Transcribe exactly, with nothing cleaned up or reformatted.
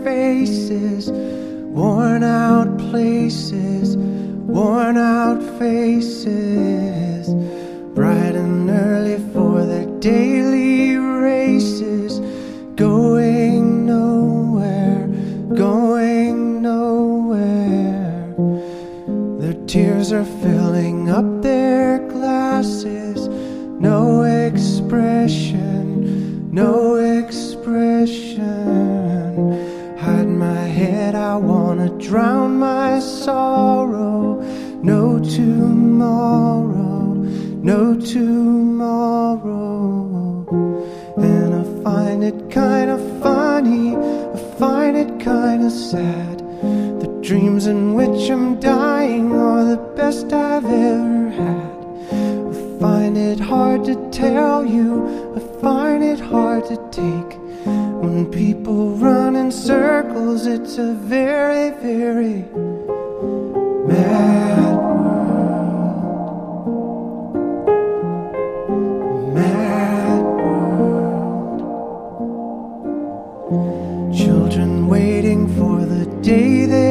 faces, worn out places, worn out faces, bright and early for their daily races, going nowhere, going nowhere. Their tears are filling up their glasses, no expression, no expression. Hide my head, I wanna drown my sorrow. No tomorrow, no tomorrow. And I find it kinda funny, I find it kinda sad. The dreams in which I'm dying are the best I've ever had. I find it hard to tell you, I find it hard to take. When people run in circles, it's a very, very mad world. Mad world. Children waiting for the day they